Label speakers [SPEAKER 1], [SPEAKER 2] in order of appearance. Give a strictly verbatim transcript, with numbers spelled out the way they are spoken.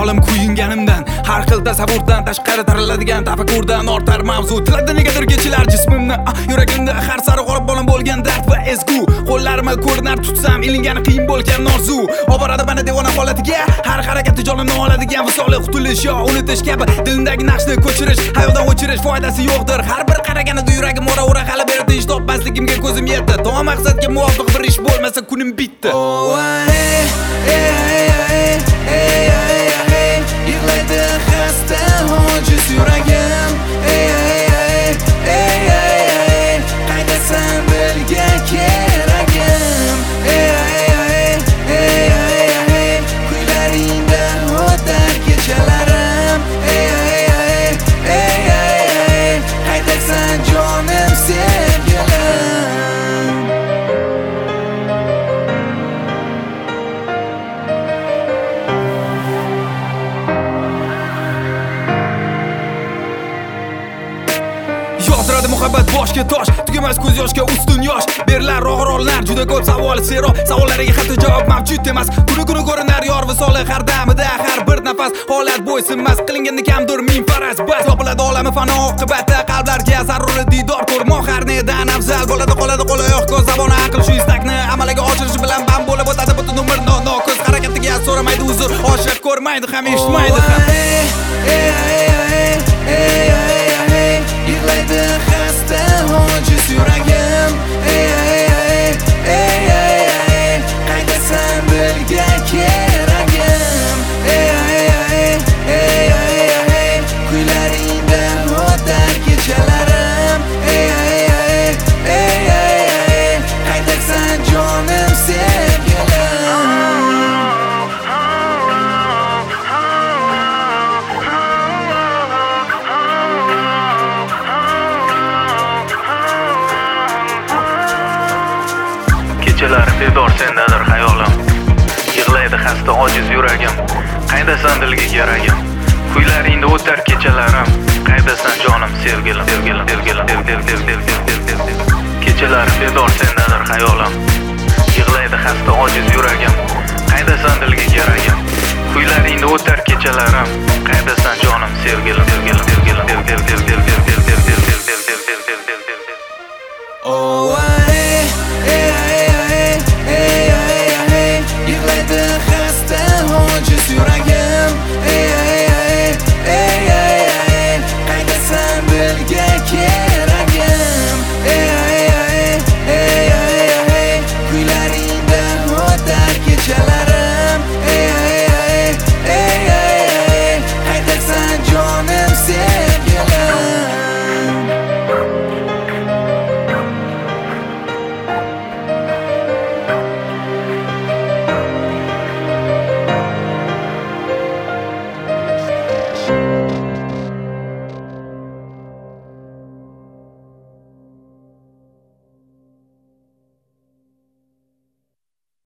[SPEAKER 1] olim kuyinganimdan, har xil tasavvurdan tashqari tariladigan tafakkurdan ortar mavzu. Tiladi negadir kechilar jismimni, yuragimda har sari qolib bolam bo'lgan dard va ezgu. Qo'llarimni ko'rinar tutsam, ilingani qiyin bo'lgan orzu. Oboradi meni devona holatiga, har harakati jonimni oladigan visoli qutulish yo unutish kabi dilimdagi naqshni ko'chirish, hayotdan o'chirish foydasi yo'qdir. Har bir qaraganida yuragim ora-ora hali berdi ish topmasligimga ko'zim yetdi. To'g'ri maqsadga muvofiq bir ish bo'lmasa kunim bitdi.
[SPEAKER 2] Oh hey hey hey hey hey yig'laydi xasta ojiz yuragim. Hey hey hey hey qaydasan bilga keragim. Hey hey hey hey kuylaringda o'tar kechalarim. Hey hey hey qaydasan jonim sevgilim.
[SPEAKER 1] Yozdiradi muhabbat boshga tosh, tugamas ko'z yoshga ustun yosh. Berilar og'irollar juda ko'p savol zero, savollariga hatto javob mavjud emas. Kuni kuni ko'rinar yor visoli har damida, har bir nafas holat bo'ysunmas. Qilinganda kamdir ming faraz bas. Yopiladi olami fano oqibatda, qalblarga zarur diydor ko'rmoq har nedan afzal bo'ladi. Qoladi qo'l oyoq ko'z zabon aql shu istakni amalga oshirish bilan band bo'lib o'tadi butun umr. No no ko'z harakatiga so'ramaydi uzr, oshiq ko'rmaydi ham eshitmaydi ham.
[SPEAKER 2] Yig'laydi xasta ojiz yuragim. Hey hey hey hey qaydasan bilga keragim. Hey hey hey hey kuylaringda o'tar kechalarim. Hey hey hey qaydasan jonim sevgilim.
[SPEAKER 3] Kechalari bedor sendadir hayolim. Yig'laydi xasta ojiz yuragim. Qaydasan dilga keragim. Kuylaringda o'tar kechalarim. Qaydasan jonim sevgilim, sevgilim, sevgilim, sevgilim, sevgilim. Kechalari bedor sendadir hayolim. Yig'laydi xasta ojiz yuragim. Qaydasan dilga keragim. Kuylaringda o'tar kechalarim. Qaydasan jonim sevgilim, sevgilim, sevgilim, sevgilim, sevgilim, sevgilim, sevgilim, sevgilim, sevgilim.
[SPEAKER 2] Oh